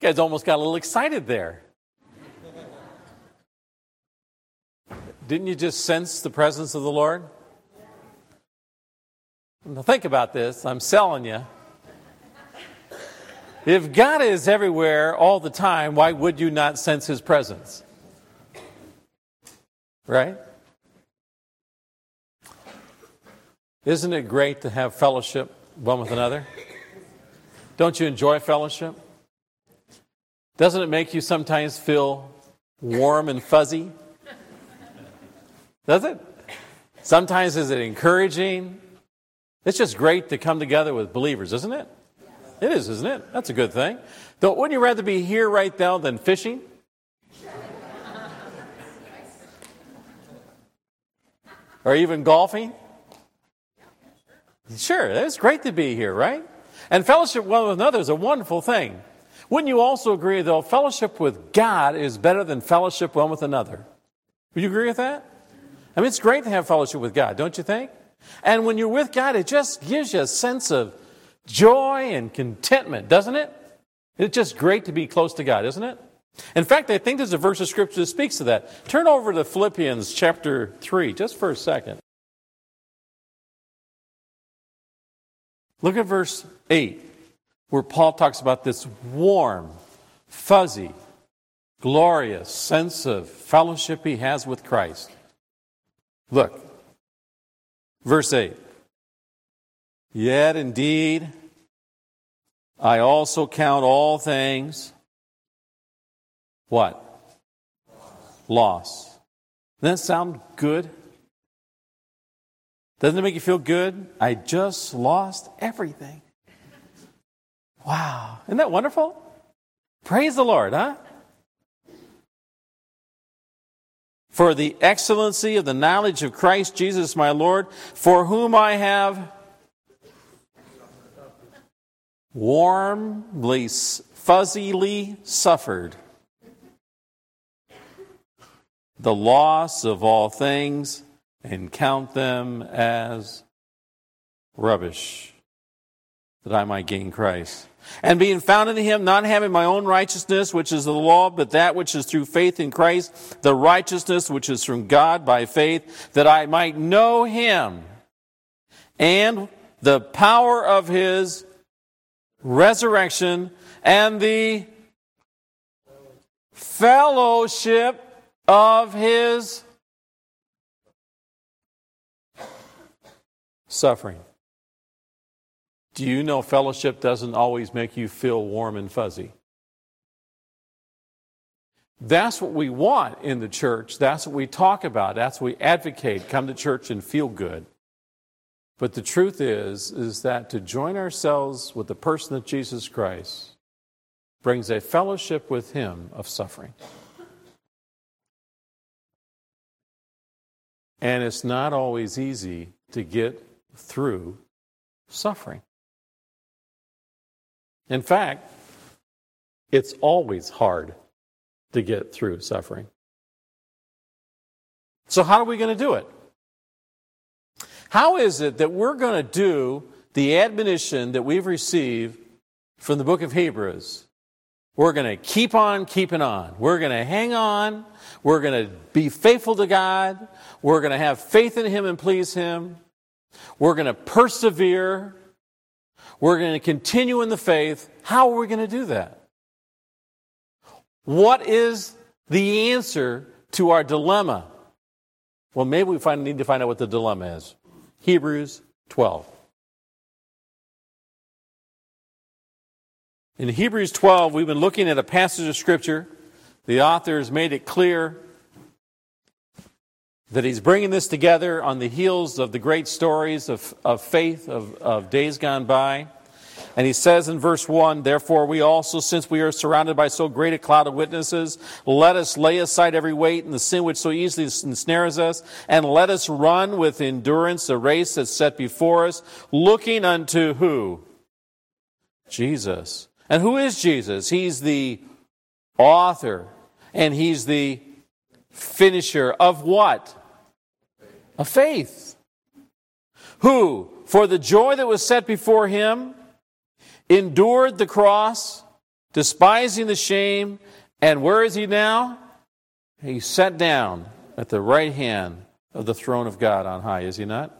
You guys almost got a little excited there. Didn't you just sense the presence of the Lord? Now think about this. I'm selling you. If God is everywhere all the time, why would you not sense His presence? Right? Isn't it great to have fellowship one with another? Don't you enjoy fellowship? Doesn't it make you sometimes feel warm and fuzzy? Does it? Sometimes is it encouraging? It's just great to come together with believers, isn't it? It is, isn't it? That's a good thing. Wouldn't you rather be here right now than fishing? Or even golfing? Sure, it's great to be here, right? And fellowship one with another is a wonderful thing. Wouldn't you also agree, though, fellowship with God is better than fellowship one with another? Would you agree with that? I mean, it's great to have fellowship with God, don't you think? And when you're with God, it just gives you a sense of joy and contentment, doesn't it? It's just great to be close to God, isn't it? In fact, I think there's a verse of Scripture that speaks to that. Turn over to Philippians chapter 3, just for a second. Look at verse 8, where Paul talks about this warm, fuzzy, glorious sense of fellowship he has with Christ. Look, verse 8. Yet indeed, I also count all things, what? Loss. Doesn't that sound good? Doesn't it make you feel good? I just lost everything. Wow. Isn't that wonderful? Praise the Lord, huh? For the excellency of the knowledge of Christ Jesus my Lord, for whom I have warmly, fuzzily suffered the loss of all things and count them as rubbish, that I might gain Christ. And being found in Him, not having my own righteousness, which is the law, but that which is through faith in Christ, the righteousness which is from God by faith, that I might know Him and the power of His resurrection and the fellowship of His suffering. Do you know fellowship doesn't always make you feel warm and fuzzy? That's what we want in the church. That's what we talk about. That's what we advocate. Come to church and feel good. But the truth is that to join ourselves with the person of Jesus Christ brings a fellowship with Him of suffering. And it's not always easy to get through suffering. In fact, it's always hard to get through suffering. So how are we going to do it? How is it that we're going to do the admonition that we've received from the book of Hebrews? We're going to keep on keeping on. We're going to hang on. We're going to be faithful to God. We're going to have faith in Him and please Him. We're going to persevere. We're going to continue in the faith. How are we going to do that? What is the answer to our dilemma? Well, maybe we need to find out what the dilemma is. Hebrews 12. In Hebrews 12, we've been looking at a passage of Scripture. The author has made it clear that he's bringing this together on the heels of the great stories of faith of days gone by. And he says in verse 1, therefore we also, since we are surrounded by so great a cloud of witnesses, let us lay aside every weight and the sin which so easily ensnares us, and let us run with endurance the race that's set before us, looking unto who? Jesus. And who is Jesus? He's the author, and He's the finisher of what? Of faith. Who, for the joy that was set before Him, endured the cross, despising the shame. And where is he now? He's sat down at the right hand of the throne of God on high, is he not?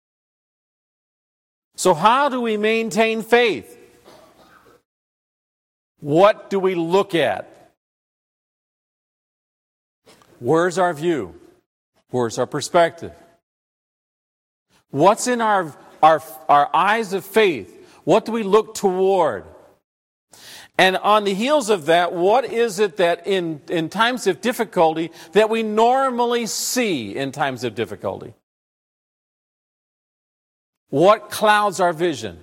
So how do we maintain faith? What do we look at? Where's our view? Where's our perspective? What's in our eyes of faith? What do we look toward? And on the heels of that, what is it that in times of difficulty that we normally see in times of difficulty? What clouds our vision?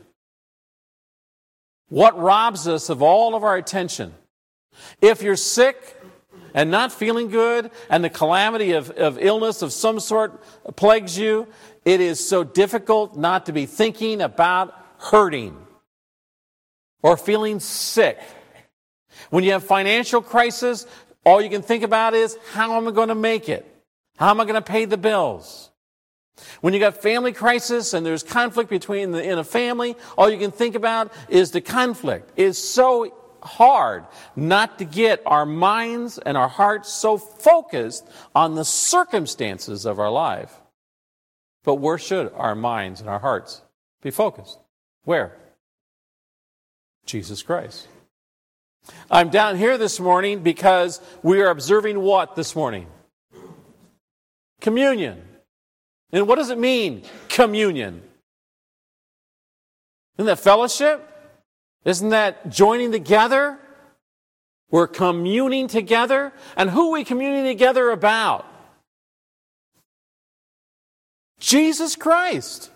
What robs us of all of our attention? If you're sick and not feeling good, and the calamity of illness of some sort plagues you, it is so difficult not to be thinking about hurting or feeling sick. When you have financial crisis, all you can think about is, how am I going to make it? How am I going to pay the bills? When you got family crisis and there's conflict in a family, all you can think about is the conflict. It's so hard not to get our minds and our hearts so focused on the circumstances of our life. But where should our minds and our hearts be focused? Where? Jesus Christ. I'm down here this morning because we are observing what this morning? Communion. And what does it mean, communion? Isn't that fellowship? Isn't that joining together? We're communing together. And who are we communing together about? Jesus Christ.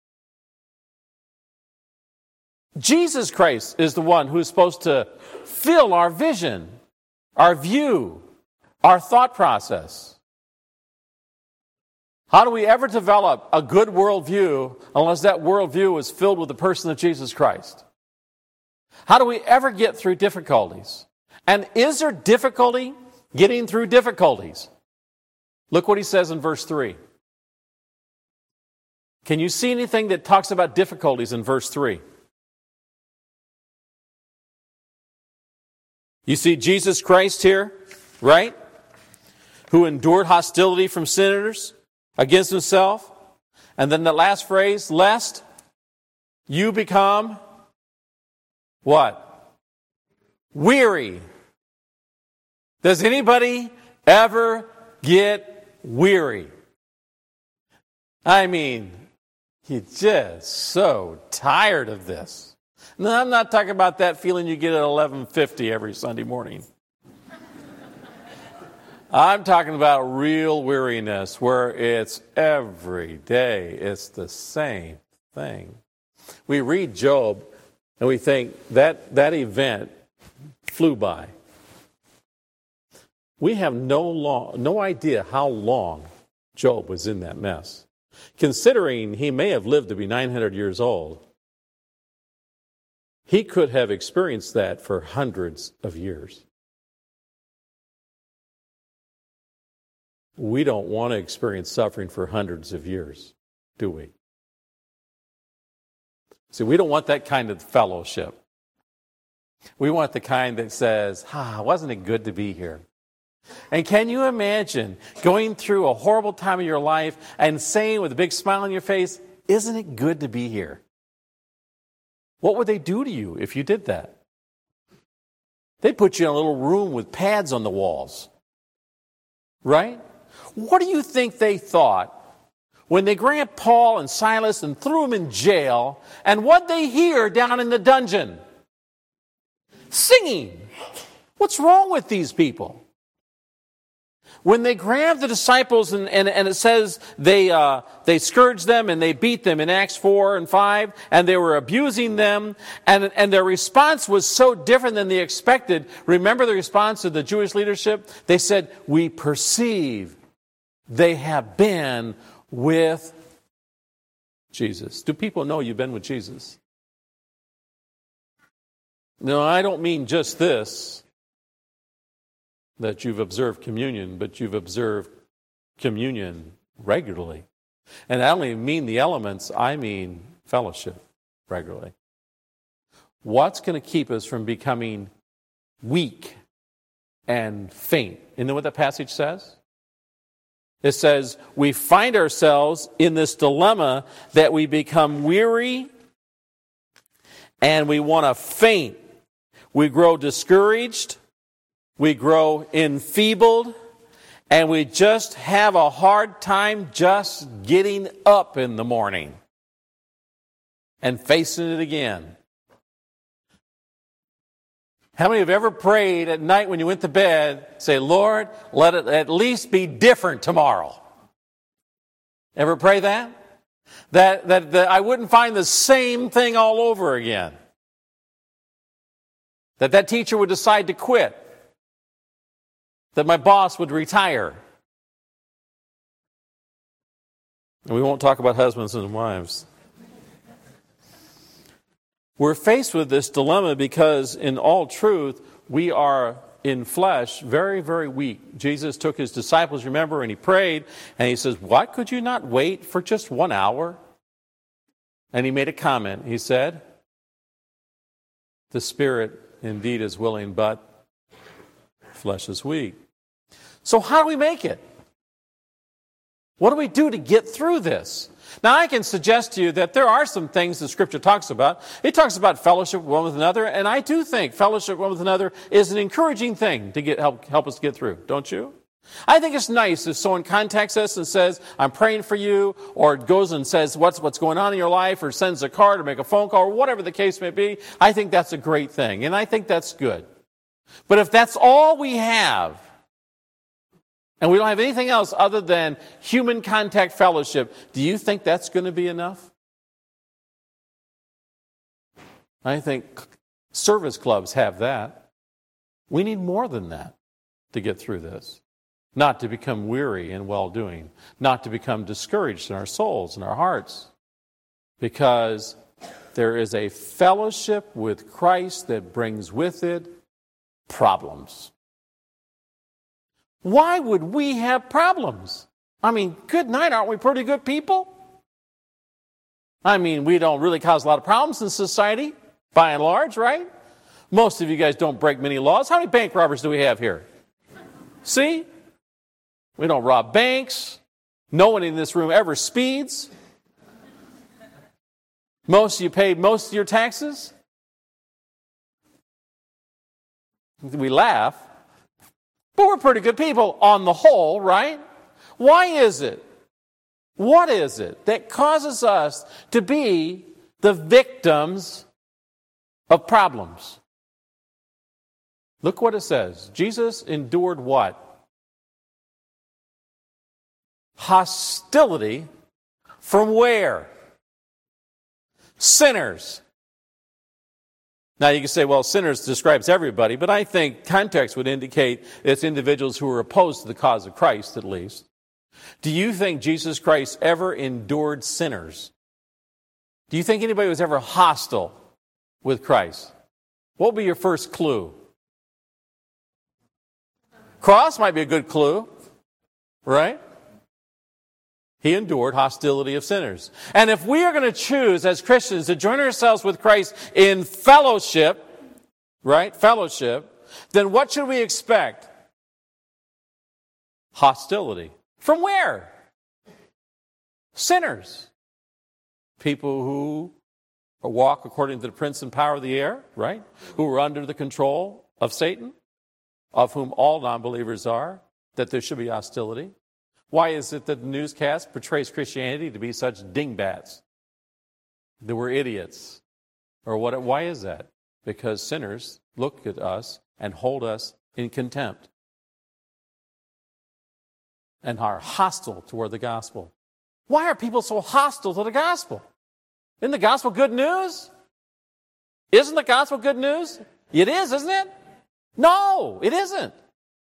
Jesus Christ is the one who's supposed to fill our vision, our view, our thought process. How do we ever develop a good worldview unless that worldview is filled with the person of Jesus Christ? How do we ever get through difficulties? And is there difficulty getting through difficulties? Look what he says in verse 3. Can you see anything that talks about difficulties in verse 3? You see Jesus Christ here, right? Who endured hostility from sinners against himself. And then the last phrase, lest you become what? Weary. Does anybody ever get weary? I mean, you're just so tired of this. No, I'm not talking about that feeling you get at 11:50 every Sunday morning. I'm talking about real weariness where it's every day. It's the same thing. We read Job and we think that event flew by. We have no idea how long Job was in that mess. Considering he may have lived to be 900 years old, he could have experienced that for hundreds of years. We don't want to experience suffering for hundreds of years, do we? See, we don't want that kind of fellowship. We want the kind that says, wasn't it good to be here? And can you imagine going through a horrible time of your life and saying with a big smile on your face, isn't it good to be here? What would they do to you if you did that? They'd put you in a little room with pads on the walls. Right? What do you think they thought when they grabbed Paul and Silas and threw them in jail, and what they hear down in the dungeon? Singing. What's wrong with these people? When they grabbed the disciples and it says they scourged them and they beat them in Acts 4 and 5, and they were abusing them, and their response was so different than they expected. Remember the response of the Jewish leadership? They said, "We perceive they have been with Jesus." Do people know you've been with Jesus? No, I don't mean just this, that you've observed communion, but you've observed communion regularly. And I don't even mean the elements, I mean fellowship regularly. What's going to keep us from becoming weak and faint. Isn't that what that passage says? It says we find ourselves in this dilemma that we become weary and we want to faint. We grow discouraged, we grow enfeebled, and we just have a hard time just getting up in the morning and facing it again. How many have ever prayed at night when you went to bed, say, Lord, let it at least be different tomorrow? Ever pray that? That I wouldn't find the same thing all over again. That teacher would decide to quit. That my boss would retire. And we won't talk about husbands and wives. We're faced with this dilemma because, in all truth, we are in flesh very, very weak. Jesus took his disciples, remember, and he prayed, and he says, "What, could you not wait for just 1 hour?" And he made a comment. He said, "The spirit indeed is willing, but flesh is weak." So how do we make it? What do we do to get through this? Now, I can suggest to you that there are some things that Scripture talks about. It talks about fellowship one with another, and I do think fellowship one with another is an encouraging thing to help us get through, don't you? I think it's nice if someone contacts us and says, "I'm praying for you," or goes and says what's going on in your life, or sends a card or make a phone call, or whatever the case may be. I think that's a great thing, and I think that's good. But if that's all we have, and we don't have anything else other than human contact fellowship, do you think that's going to be enough? I think service clubs have that. We need more than that to get through this. Not to become weary in well-doing. Not to become discouraged in our souls and our hearts. Because there is a fellowship with Christ that brings with it problems. Why would we have problems? I mean, good night, aren't we pretty good people? I mean, we don't really cause a lot of problems in society, by and large, right? Most of you guys don't break many laws. How many bank robbers do we have here? See? We don't rob banks. No one in this room ever speeds. Most of you paid most of your taxes. We laugh. But we're pretty good people on the whole, right? Why is it? What is it that causes us to be the victims of problems? Look what it says. Jesus endured what? Hostility from where? Sinners. Now you can say, well, sinners describes everybody, but I think context would indicate it's individuals who are opposed to the cause of Christ, at least. Do you think Jesus Christ ever endured sinners? Do you think anybody was ever hostile with Christ? What would be your first clue? Cross might be a good clue, right? He endured hostility of sinners. And if we are going to choose as Christians to join ourselves with Christ in fellowship, right? Fellowship, then what should we expect? Hostility. From where? Sinners. People who walk according to the prince and power of the air, right? Who are under the control of Satan, of whom all non-believers are, that there should be hostility. Why is it that the newscast portrays Christianity to be such dingbats? That we're idiots. Or what? Why is that? Because sinners look at us and hold us in contempt. And are hostile toward the gospel. Why are people so hostile to the gospel? Isn't the gospel good news? Isn't the gospel good news? It is, isn't it? No, it isn't.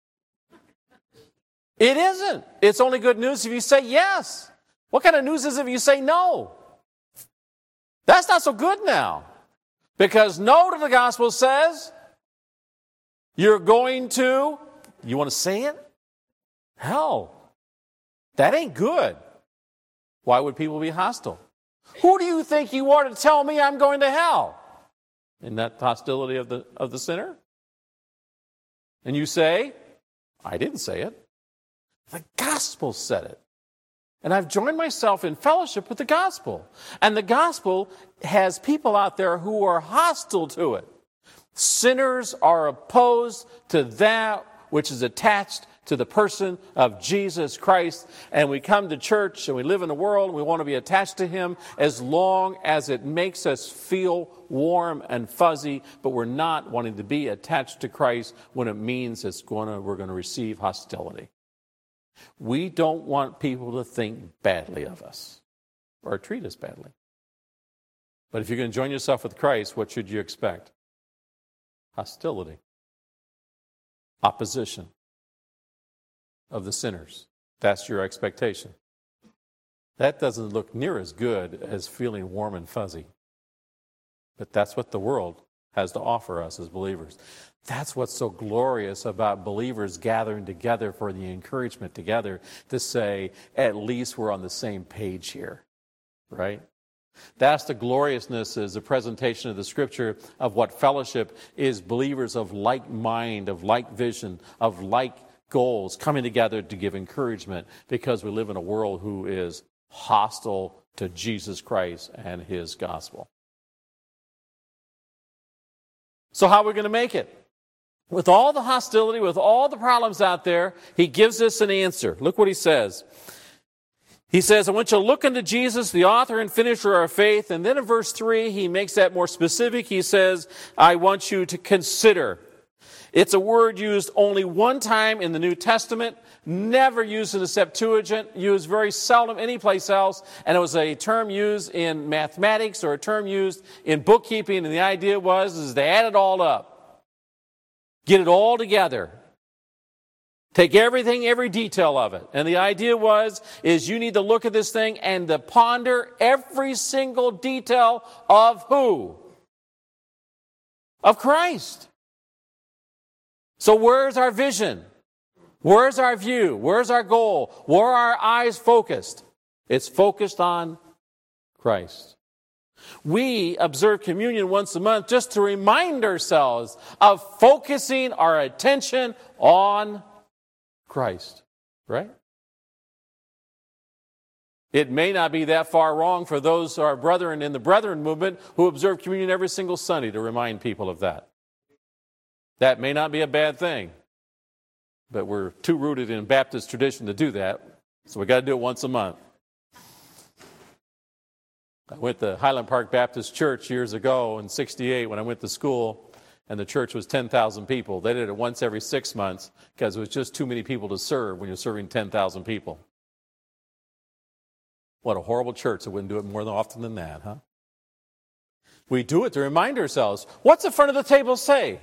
It isn't. It's only good news if you say yes. What kind of news is it if you say no? That's not so good now. Because no to the gospel says you're going to, you want to say it? Hell. That ain't good. Why would people be hostile? Who do you think you are to tell me I'm going to hell? Isn't that hostility of the sinner? And you say, I didn't say it. The gospel said it. And I've joined myself in fellowship with the gospel. And the gospel has people out there who are hostile to it. Sinners are opposed to that which is attached to the person of Jesus Christ. And we come to church and we live in the world and we want to be attached to Him as long as it makes us feel warm and fuzzy, but we're not wanting to be attached to Christ when it means we're going to receive hostility. We don't want people to think badly of us or treat us badly. But if you're going to join yourself with Christ, what should you expect? Hostility. Opposition of the sinners. That's your expectation. That doesn't look near as good as feeling warm and fuzzy. But that's what the world has to offer us as believers. That's what's so glorious about believers gathering together for the encouragement together to say, at least we're on the same page here, right? That's the gloriousness, is the presentation of the Scripture of what fellowship is, believers of like mind, of like vision, of like goals coming together to give encouragement, because we live in a world who is hostile to Jesus Christ and His gospel. So how are we going to make it? With all the hostility, with all the problems out there, He gives us an answer. Look what He says. He says, I want you to look unto Jesus, the author and finisher of our faith. And then in verse 3, He makes that more specific. He says, I want you to consider. It's a word used only one time in the New Testament, never used in the Septuagint, used very seldom anyplace else, and it was a term used in mathematics or a term used in bookkeeping, and the idea was they add it all up. Get it all together. Take everything, every detail of it. And the idea is you need to look at this thing and to ponder every single detail of who? Of Christ. So where's our vision? Where's our view? Where's our goal? Where are our eyes focused? It's focused on Christ. We observe communion once a month just to remind ourselves of focusing our attention on Christ, right? It may not be that far wrong for those who are brethren in the Brethren movement who observe communion every single Sunday to remind people of that. That may not be a bad thing, but we're too rooted in Baptist tradition to do that, so we got to do it once a month. I went to Highland Park Baptist Church years ago in '68 when I went to school, and the church was 10,000 people. They did it once every 6 months because it was just too many people to serve when you're serving 10,000 people. What a horrible church that wouldn't do it more often than that, huh? We do it to remind ourselves. What's the front of the table say?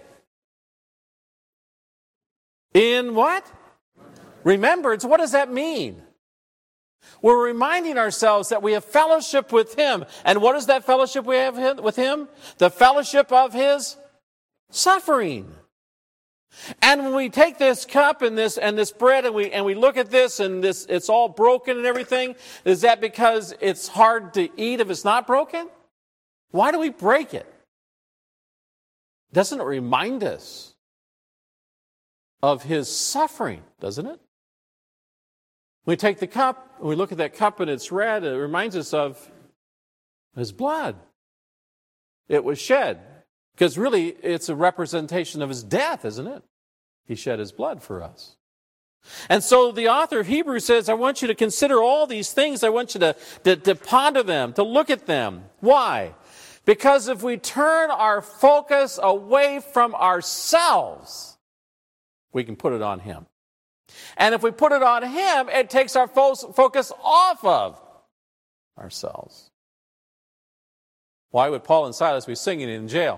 In what? Remembrance. What does that mean? We're reminding ourselves that we have fellowship with Him. And what is that fellowship we have with Him? The fellowship of His suffering. And when we take this cup and this bread and we look at this and this, it's all broken and everything, is that because it's hard to eat if it's not broken? Why do we break it? Doesn't it remind us of His suffering, doesn't it? We take the cup, and we look at that cup and it's red, it reminds us of His blood. It was shed. Because really, it's a representation of His death, isn't it? He shed His blood for us. And so the author of Hebrews says, I want you to consider all these things. I want you to ponder them, to look at them. Why? Because if we turn our focus away from ourselves, we can put it on Him. And if we put it on Him, it takes our focus off of ourselves. Why would Paul and Silas be singing in jail?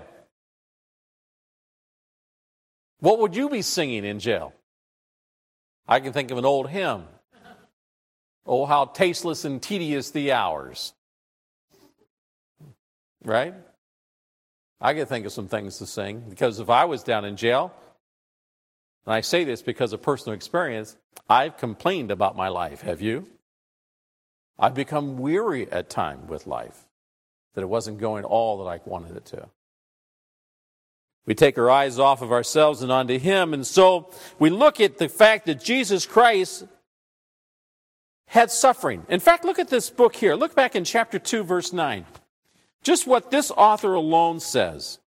What would you be singing in jail? I can think of an old hymn. Oh, how tasteless and tedious the hours. Right? I can think of some things to sing, because if I was down in jail, and I say this because of personal experience, I've complained about my life. Have you? I've become weary at times with life, that it wasn't going all that I wanted it to. We take our eyes off of ourselves and onto Him. And so we look at the fact that Jesus Christ had suffering. In fact, look at this book here. Look back in chapter 2, verse 9. Just what this author alone says.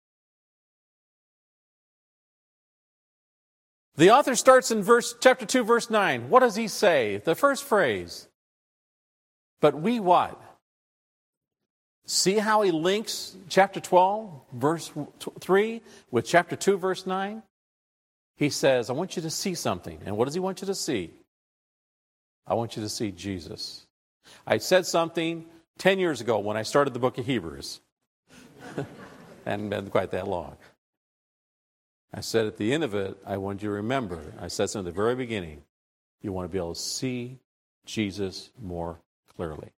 The author starts in chapter 2, verse 9. What does he say? The first phrase. But we what? See how he links chapter 12, verse 3 with chapter 2, verse 9? He says, I want you to see something. And what does he want you to see? I want you to see Jesus. I said something 10 years ago when I started the book of Hebrews. Hadn't been quite that long. I said at the end of it, I want you to remember, I said something at the very beginning, you want to be able to see Jesus more clearly.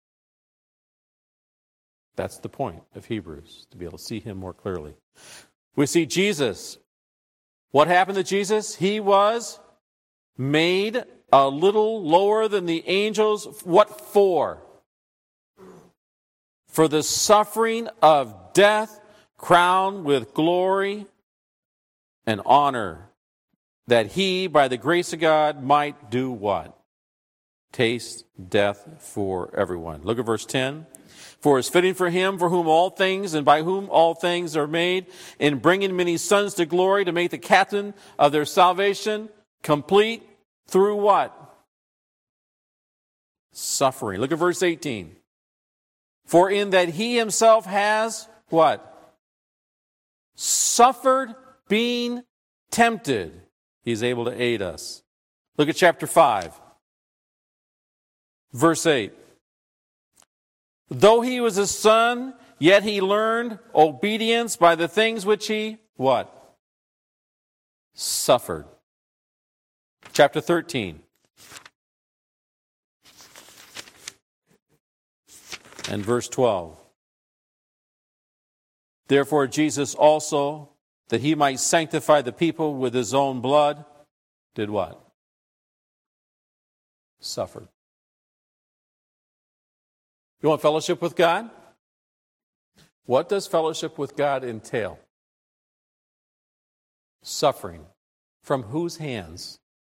That's the point of Hebrews, to be able to see Him more clearly. We see Jesus. What happened to Jesus? He was made a little lower than the angels. What for? For the suffering of death, crowned with glory and honor, that He, by the grace of God, might do what? Taste death for everyone. Look at verse 10. For it's fitting for Him, for whom all things and by whom all things are made, in bringing many sons to glory, to make the captain of their salvation complete through what? Suffering. Look at verse 18. For in that He Himself has what? Suffered being tempted, He's able to aid us. Look at chapter 5, verse 8. Though He was a son, yet He learned obedience by the things which He, what? Suffered. Chapter 13. And verse 12. Therefore Jesus also, that He might sanctify the people with His own blood, did what? Suffered. You want fellowship with God? What does fellowship with God entail? Suffering. From whose hands?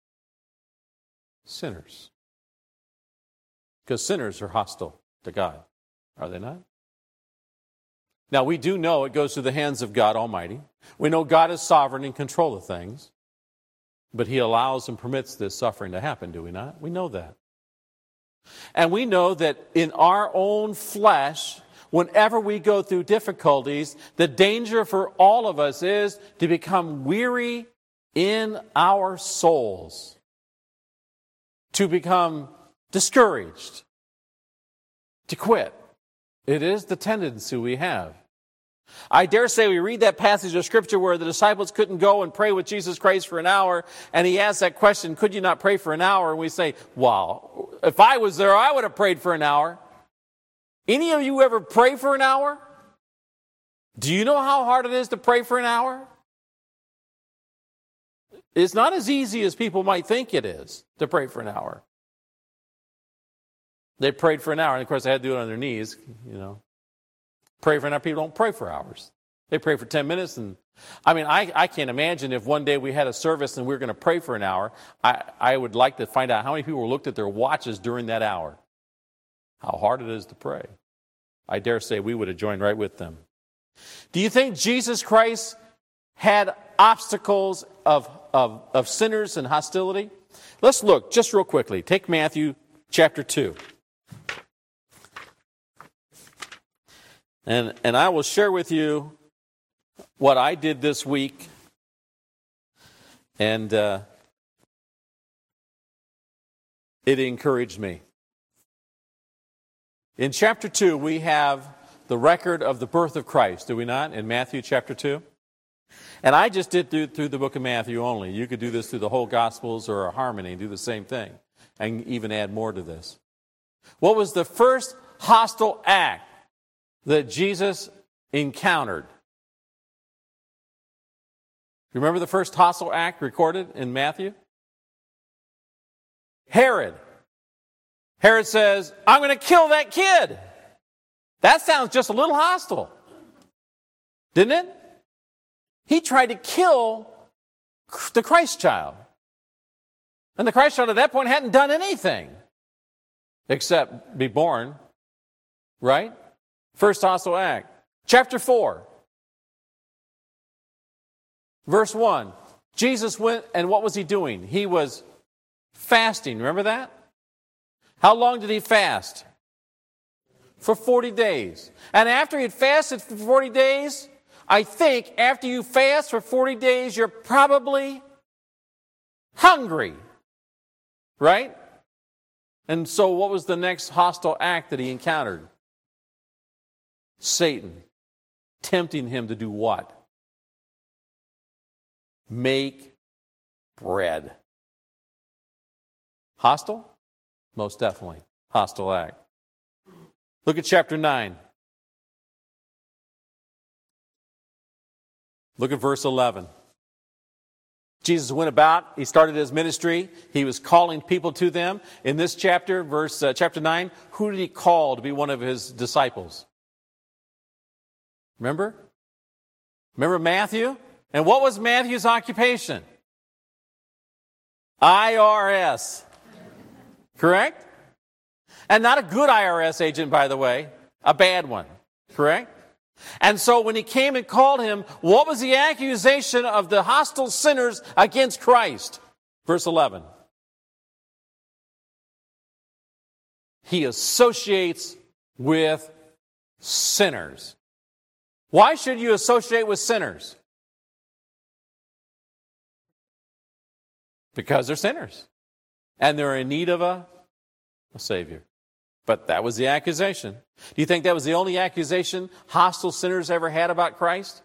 Sinners. Because sinners are hostile to God, are they not? Now, we do know it goes through the hands of God Almighty. We know God is sovereign in control of things, but He allows and permits this suffering to happen, do we not? We know that. And we know that in our own flesh, whenever we go through difficulties, the danger for all of us is to become weary in our souls, to become discouraged, to quit. It is the tendency we have. I dare say we read that passage of Scripture where the disciples couldn't go and pray with Jesus Christ for an hour, and He asked that question, could you not pray for an hour? And we say, wow, if I was there, I would have prayed for an hour. Any of you ever pray for an hour? Do you know how hard it is to pray for an hour? It's not as easy as people might think it is to pray for an hour. They prayed for an hour, and of course they had to do it on their knees, you know. Pray for an hour. People don't pray for hours. They pray for 10 minutes. And I can't imagine if one day we had a service and we were going to pray for an hour. I would like to find out how many people looked at their watches during that hour. How hard it is to pray. I dare say we would have joined right with them. Do you think Jesus Christ had obstacles of sinners and hostility? Let's look just real quickly. Take Matthew chapter 2. And I will share with you what I did this week. And it encouraged me. In chapter 2, we have the record of the birth of Christ, do we not, in Matthew chapter 2? And I just did through the book of Matthew only. You could do this through the whole Gospels or a harmony and do the same thing. And even add more to this. What was the first hostile act that Jesus encountered? Remember the first hostile act recorded in Matthew? Herod. Herod says, I'm going to kill that kid. That sounds just a little hostile. Didn't it? He tried to kill the Christ child. And the Christ child at that point hadn't done anything except be born, right? First hostile act. Chapter 4, verse 1. Jesus went, and what was he doing? He was fasting. Remember that? How long did he fast? For 40 days. And after he had fasted for 40 days, I think after you fast for 40 days, you're probably hungry. Right? And so what was the next hostile act that he encountered? Satan tempting him to do what? Make bread. Hostile? Most definitely. Hostile act. Look at chapter 9. Look at verse 11. Jesus went about, he started his ministry, he was calling people to them. In this chapter, chapter 9, who did he call to be one of his disciples? Remember? Remember Matthew? And what was Matthew's occupation? IRS. Correct? And not a good IRS agent, by the way, a bad one. Correct? And so when he came and called him, what was the accusation of the hostile sinners against Christ? Verse 11. He associates with sinners. Why should you associate with sinners? Because they're sinners. And they're in need of a Savior. But that was the accusation. Do you think that was the only accusation hostile sinners ever had about Christ?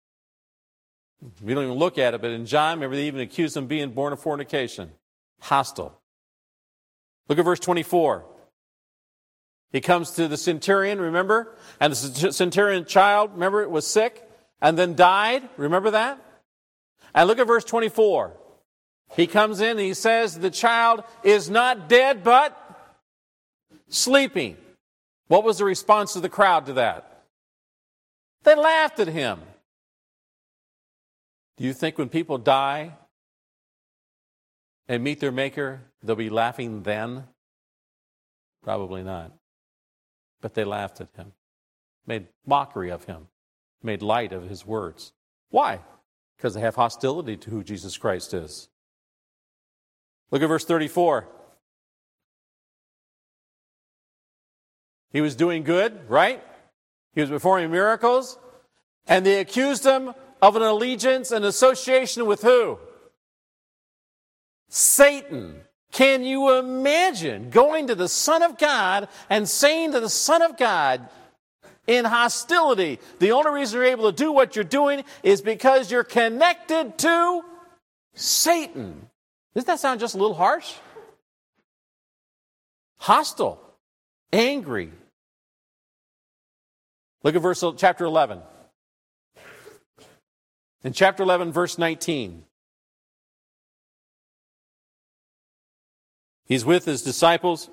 We don't even look at it, but in John, remember, they even accused him of being born of fornication. Hostile. Look at verse 24. He comes to the centurion, remember? And the centurion child, remember, it was sick and then died. Remember that? And look at verse 24. He comes in and he says, the child is not dead, but sleeping. What was the response of the crowd to that? They laughed at him. Do you think when people die and meet their Maker, they'll be laughing then? Probably not. But they laughed at him, made mockery of him, made light of his words. Why? Because they have hostility to who Jesus Christ is. Look at verse 34. He was doing good, right? He was performing miracles. And they accused him of an allegiance and association with who? Satan. Can you imagine going to the Son of God and saying to the Son of God in hostility, the only reason you're able to do what you're doing is because you're connected to Satan? Doesn't that sound just a little harsh? Hostile. Angry. Look at chapter 11. In chapter 11, verse 19. He's with his disciples,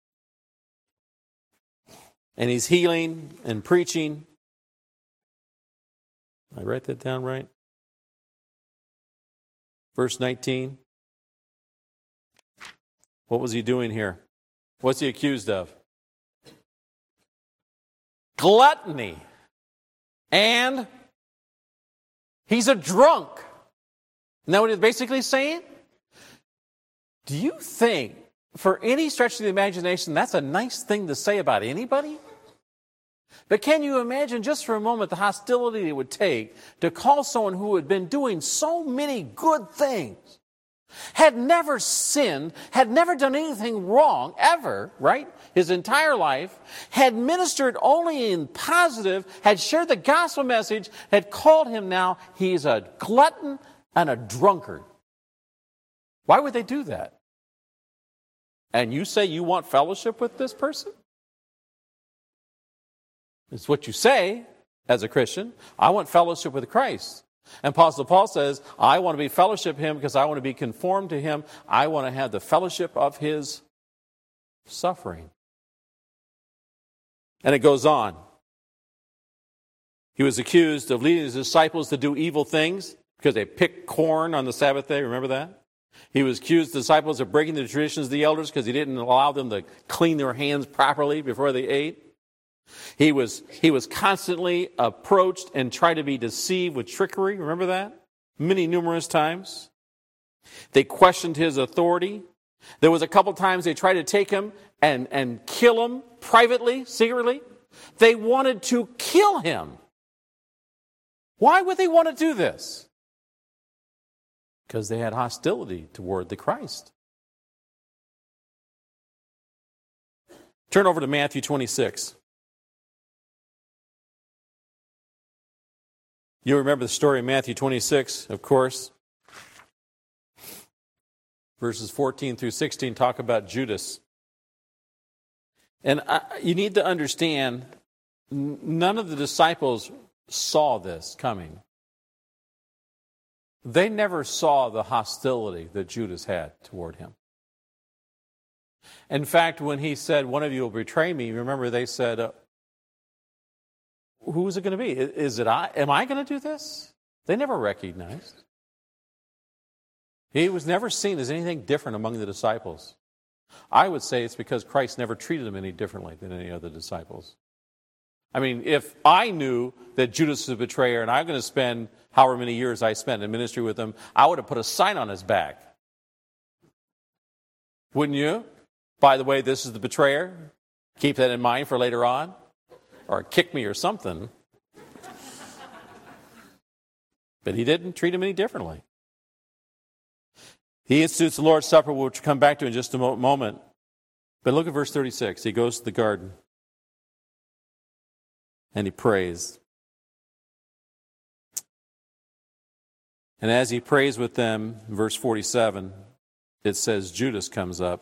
and he's healing and preaching. Did I write that down right? Verse 19. What was he doing here? What's he accused of? Gluttony. And he's a drunk. Isn't that what he's basically saying? Do you think, for any stretch of the imagination, that's a nice thing to say about anybody? But can you imagine just for a moment the hostility it would take to call someone who had been doing so many good things, had never sinned, had never done anything wrong ever, right? His entire life, had ministered only in positive, had shared the gospel message, had called him now, he's a glutton and a drunkard. Why would they do that? And you say you want fellowship with this person? It's what you say as a Christian. I want fellowship with Christ. And Apostle Paul says, I want to be fellowship with him because I want to be conformed to him. I want to have the fellowship of his suffering. And it goes on. He was accused of leading his disciples to do evil things because they picked corn on the Sabbath day. Remember that? He was accused of the disciples of breaking the traditions of the elders because he didn't allow them to clean their hands properly before they ate. He was constantly approached and tried to be deceived with trickery. Remember that? Numerous times. They questioned his authority. There was a couple times they tried to take him and kill him privately, secretly. They wanted to kill him. Why would they want to do this? Because they had hostility toward the Christ. Turn over to Matthew 26. You remember the story of Matthew 26, of course. Verses 14 through 16 talk about Judas. And you need to understand, none of the disciples saw this coming. They never saw the hostility that Judas had toward him. In fact, when he said, one of you will betray me, remember they said, who is it going to be? Is it I? Am I going to do this? They never recognized. He was never seen as anything different among the disciples. I would say it's because Christ never treated him any differently than any other disciples. I mean, if I knew that Judas was a betrayer and I'm going to spend however many years I spent in ministry with him, I would have put a sign on his back. Wouldn't you? By the way, this is the betrayer. Keep that in mind for later on. Or kick me or something. But he didn't treat him any differently. He institutes the Lord's Supper, which we'll come back to in just a moment. But look at verse 36. He goes to the garden. And he prays. And as he prays with them, verse 47, it says Judas comes up.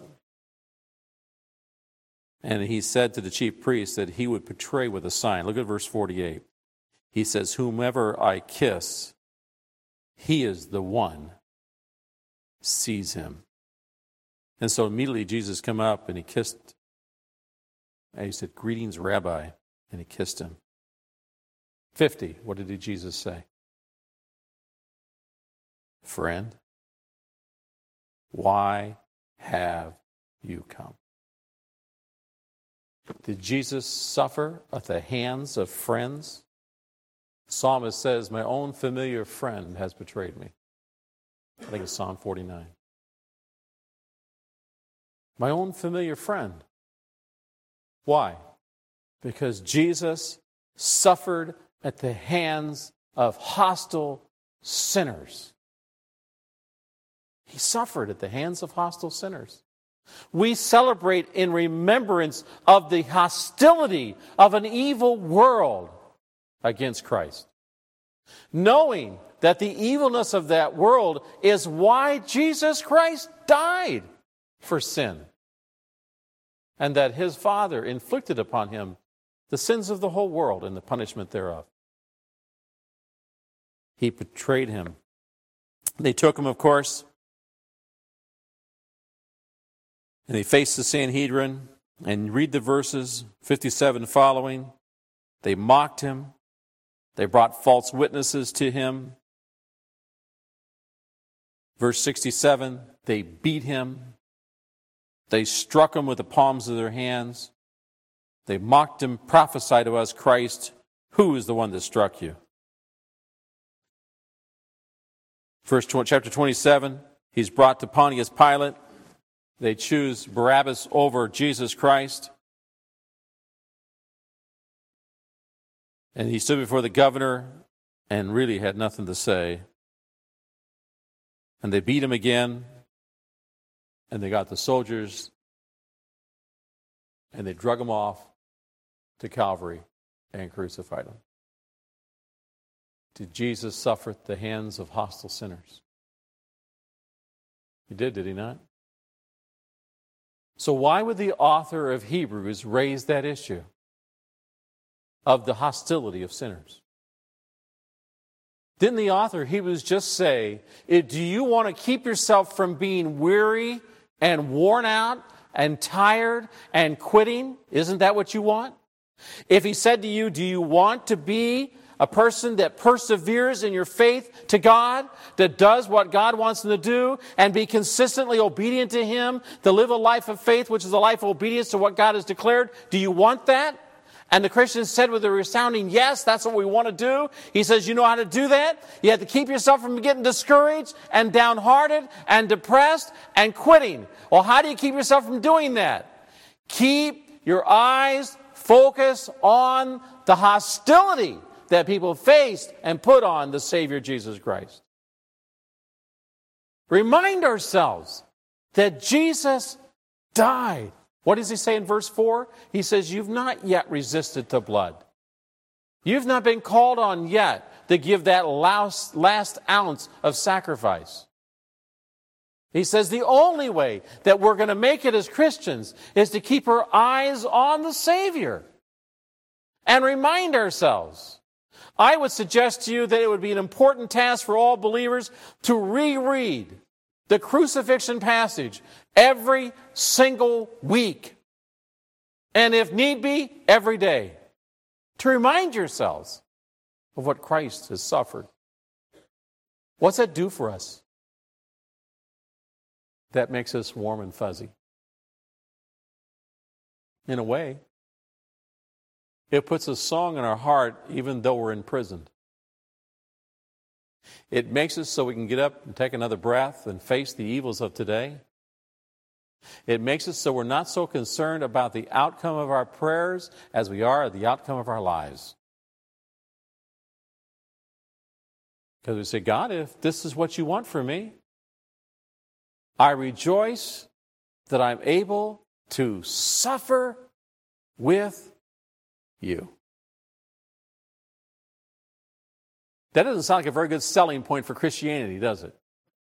And he said to the chief priests that he would betray with a sign. Look at verse 48. He says, whomever I kiss, he is the one. Seize him. And so immediately Jesus came up and he kissed. And he said, greetings, Rabbi. And he kissed him. 50, what did Jesus say? Friend, why have you come? Did Jesus suffer at the hands of friends? The psalmist says, my own familiar friend has betrayed me. I think it's Psalm 49. My own familiar friend. Why? Because Jesus suffered at the hands of hostile sinners. He suffered at the hands of hostile sinners. We celebrate in remembrance of the hostility of an evil world against Christ. Knowing that the evilness of that world is why Jesus Christ died for sin. And that his Father inflicted upon him the sins of the whole world and the punishment thereof. He betrayed him. They took him, of course, and they faced the Sanhedrin, and read the verses 57 following. They mocked him. They brought false witnesses to him. Verse 67, they beat him. They struck him with the palms of their hands. They mocked him, prophesy to us, Christ, who is the one that struck you? Chapter 27, he's brought to Pontius Pilate. They choose Barabbas over Jesus Christ. And he stood before the governor and really had nothing to say. And they beat him again. And they got the soldiers. And they drug him off to Calvary and crucified him. Did Jesus suffer at the hands of hostile sinners? He did he not? So why would the author of Hebrews raise that issue of the hostility of sinners? Didn't the author of Hebrews just say, do you want to keep yourself from being weary and worn out and tired and quitting? Isn't that what you want? If he said to you, do you want to be a person that perseveres in your faith to God, that does what God wants them to do, and be consistently obedient to Him, to live a life of faith, which is a life of obedience to what God has declared. Do you want that? And the Christians said with a resounding yes, that's what we want to do. He says, you know how to do that? You have to keep yourself from getting discouraged and downhearted and depressed and quitting. Well, how do you keep yourself from doing that? Keep your eyes focused on the hostility that people faced and put on the Savior Jesus Christ. Remind ourselves that Jesus died. What does he say in verse 4? He says, you've not yet resisted to blood. You've not been called on yet to give that last ounce of sacrifice. He says the only way that we're going to make it as Christians is to keep our eyes on the Savior and remind ourselves. I would suggest to you that it would be an important task for all believers to reread the crucifixion passage every single week. And if need be, every day. To remind yourselves of what Christ has suffered. What's that do for us? That makes us warm and fuzzy. In a way, it puts a song in our heart even though we're imprisoned. It makes us so we can get up and take another breath and face the evils of today. It makes us so we're not so concerned about the outcome of our prayers as we are the outcome of our lives. Because we say, God, if this is what you want for me, I rejoice that I'm able to suffer with you. That doesn't sound like a very good selling point for Christianity, does it?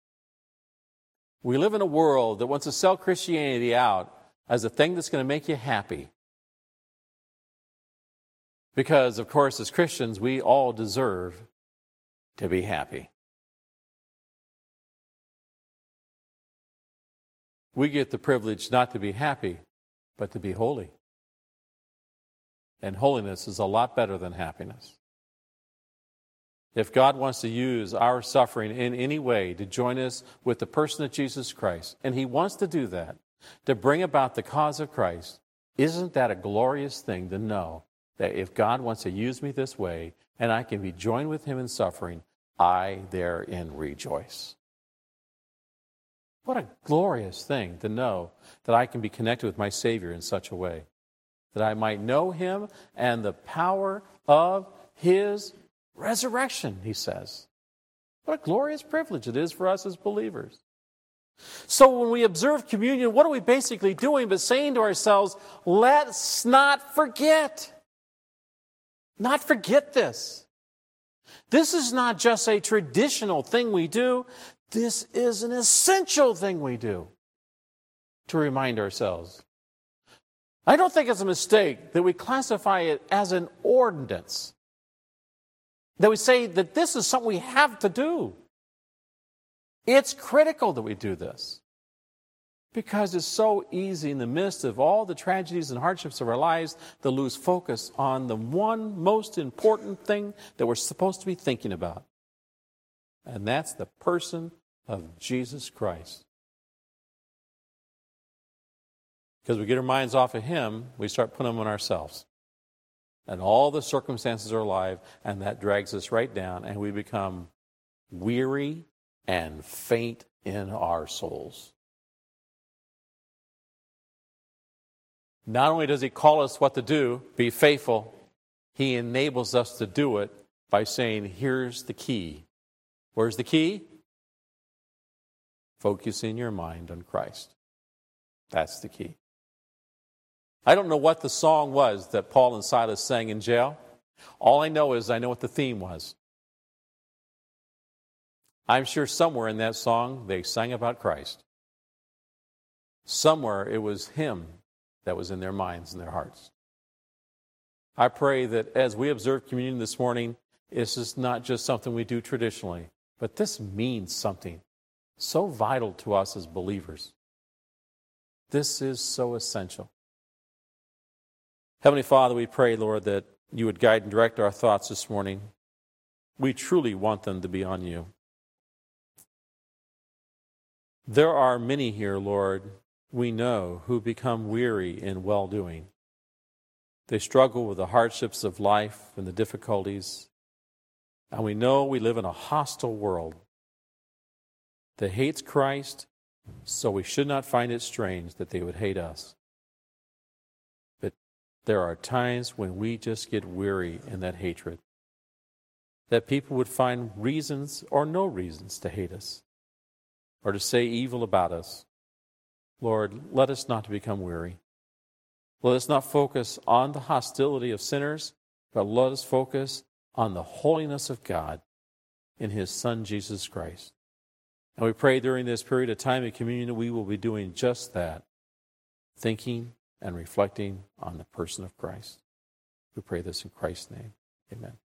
We live in a world that wants to sell Christianity out as a thing that's going to make you happy. Because, of course, as Christians, we all deserve to be happy. We get the privilege not to be happy, but to be holy. And holiness is a lot better than happiness. If God wants to use our suffering in any way to join us with the person of Jesus Christ, and He wants to do that, to bring about the cause of Christ, isn't that a glorious thing to know that if God wants to use me this way, and I can be joined with Him in suffering, I therein rejoice. What a glorious thing to know that I can be connected with my Savior in such a way, that I might know Him and the power of His resurrection, he says. What a glorious privilege it is for us as believers. So when we observe communion, what are we basically doing but saying to ourselves, let's not forget. Not forget this. This is not just a traditional thing we do. This is an essential thing we do to remind ourselves. I don't think it's a mistake that we classify it as an ordinance. That we say that this is something we have to do. It's critical that we do this. Because it's so easy in the midst of all the tragedies and hardships of our lives to lose focus on the one most important thing that we're supposed to be thinking about. And that's the person of Jesus Christ. Because we get our minds off of Him, we start putting them on ourselves. And all the circumstances of our life, and that drags us right down, and we become weary and faint in our souls. Not only does He call us what to do, be faithful, He enables us to do it by saying, here's the key. Where's the key? Focusing your mind on Christ. That's the key. I don't know what the song was that Paul and Silas sang in jail. All I know is I know what the theme was. I'm sure somewhere in that song they sang about Christ. Somewhere it was Him that was in their minds and their hearts. I pray that as we observe communion this morning, this is not just something we do traditionally, but this means something so vital to us as believers. This is so essential. Heavenly Father, we pray, Lord, that You would guide and direct our thoughts this morning. We truly want them to be on you. There are many here, Lord, we know, who become weary in well-doing. They struggle with the hardships of life and the difficulties. And we know we live in a hostile world that hates Christ, so we should not find it strange that they would hate us. But there are times when we just get weary in that hatred, that people would find reasons or no reasons to hate us or to say evil about us. Lord, let us not become weary. Let us not focus on the hostility of sinners, but let us focus on the holiness of God in His Son, Jesus Christ. And we pray during this period of time of communion, we will be doing just that, thinking and reflecting on the person of Christ. We pray this in Christ's name. Amen.